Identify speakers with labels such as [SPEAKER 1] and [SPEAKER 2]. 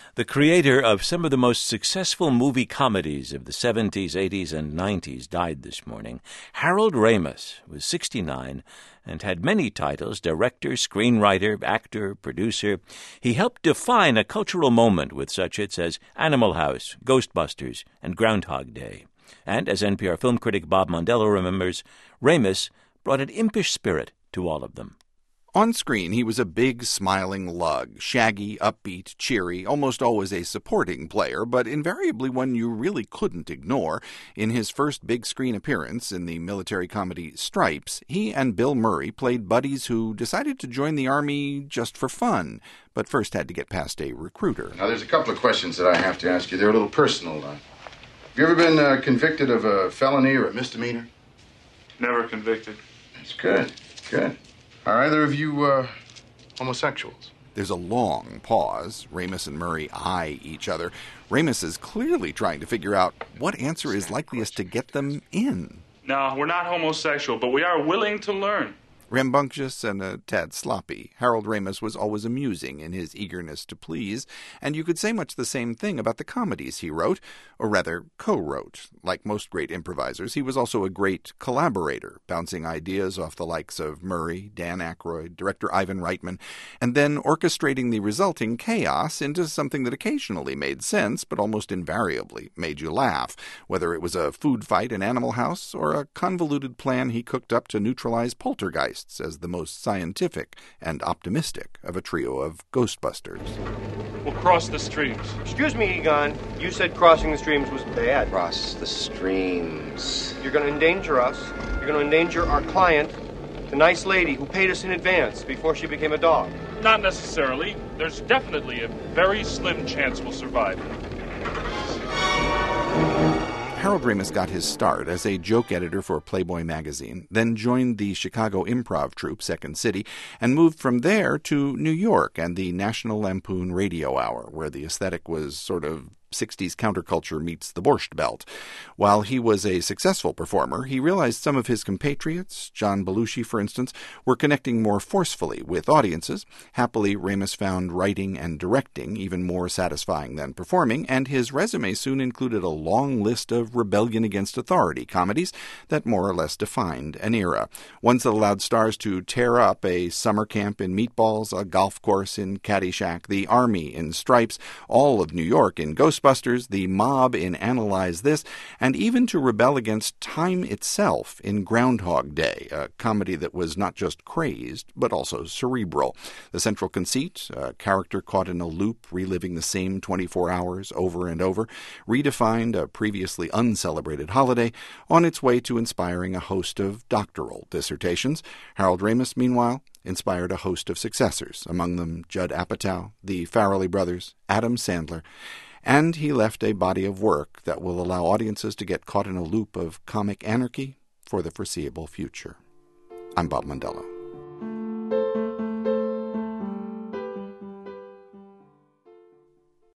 [SPEAKER 1] The creator of some of the most successful movie comedies of the 70s, 80s, and 90s died this morning. Harold Ramis was 69 and had many titles: director, screenwriter, actor, producer. He helped define a cultural moment with such hits as Animal House, Ghostbusters, and Groundhog Day. And, as NPR film critic Bob Mondello remembers, Ramis brought an impish spirit to all of them.
[SPEAKER 2] On screen, he was a big, smiling lug, shaggy, upbeat, cheery, almost always a supporting player, but invariably one you really couldn't ignore. In his first big-screen appearance in the military comedy Stripes, he and Bill Murray played buddies who decided to join the Army just for fun, but first had to get past a recruiter.
[SPEAKER 3] Now, there's a couple of questions that I have to ask you. They're a little personal. Have you ever been convicted of a felony or a misdemeanor?
[SPEAKER 4] Never convicted.
[SPEAKER 3] That's good. Good. Are either of you homosexuals?
[SPEAKER 2] There's a long pause. Ramis and Murray eye each other. Ramis is clearly trying to figure out what answer is likeliest to get them in.
[SPEAKER 4] No, we're not homosexual, but we are willing to learn.
[SPEAKER 2] Rambunctious and a tad sloppy, Harold Ramis was always amusing in his eagerness to please, and you could say much the same thing about the comedies he wrote, or rather co-wrote. Like most great improvisers, he was also a great collaborator, bouncing ideas off the likes of Murray, Dan Aykroyd, director Ivan Reitman, and then orchestrating the resulting chaos into something that occasionally made sense, but almost invariably made you laugh, whether it was a food fight in Animal House or a convoluted plan he cooked up to neutralize poltergeists as the most scientific and optimistic of a trio of Ghostbusters.
[SPEAKER 4] We'll cross the streams.
[SPEAKER 5] Excuse me, Egon. You said crossing the streams was bad.
[SPEAKER 6] Cross the streams.
[SPEAKER 5] You're going to endanger us. You're going to endanger our client, the nice lady who paid us in advance before she became a dog.
[SPEAKER 4] Not necessarily. There's definitely a very slim chance we'll survive.
[SPEAKER 2] Harold Ramis got his start as a joke editor for Playboy magazine, then joined the Chicago improv troupe Second City, and moved from there to New York and the National Lampoon Radio Hour, where the aesthetic was sort of 60s counterculture meets the Borscht Belt. While he was a successful performer, he realized some of his compatriots, John Belushi for instance, were connecting more forcefully with audiences. Happily, Ramis found writing and directing even more satisfying than performing, and his resume soon included a long list of rebellion against authority comedies that more or less defined an era. Ones that allowed stars to tear up a summer camp in Meatballs, a golf course in Caddyshack, the Army in Stripes, all of New York in Ghostbusters, the mob in Analyze This, and even to rebel against time itself in Groundhog Day, a comedy that was not just crazed, but also cerebral. The central conceit, a character caught in a loop, reliving the same 24 hours over and over, redefined a previously uncelebrated holiday on its way to inspiring a host of doctoral dissertations. Harold Ramis, meanwhile, inspired a host of successors, among them Judd Apatow, the Farrelly brothers, Adam Sandler, and he left a body of work that will allow audiences to get caught in a loop of comic anarchy for the foreseeable future. I'm Bob Mondello.